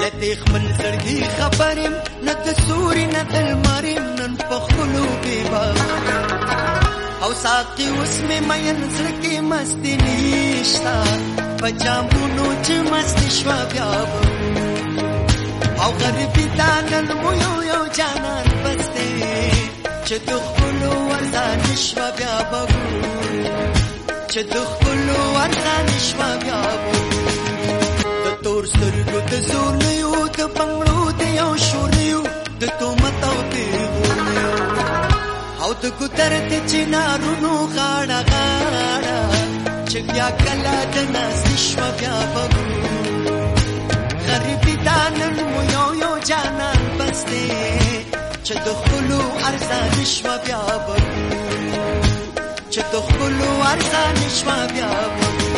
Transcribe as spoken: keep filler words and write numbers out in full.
لتیخ من زړګي خبرم نه د سوري نه د لمرم نن په خلو کې باور او ساقي اوس مې مین زړګي مستی نشتا په جامونو چې مستی شوا بیا او غریبي دا نن مو یو یو جانان بسته چې د خلو ورځان شوا بیا چې د خلو ورځان شوا بیا تور سترګو د زور نه یو د بنګړو د یو شور نه یو د تومت او تیغور نه یو او د قدرت چنارونو غاړه غاړه چې بیا کله د ناز نشوه بیا بګو غریبي دا نن مو یو یو جانان بس دی چې د خپلو ارزان نشوه بیا بګو چې د خپلو ارزان نشوه بیا بګو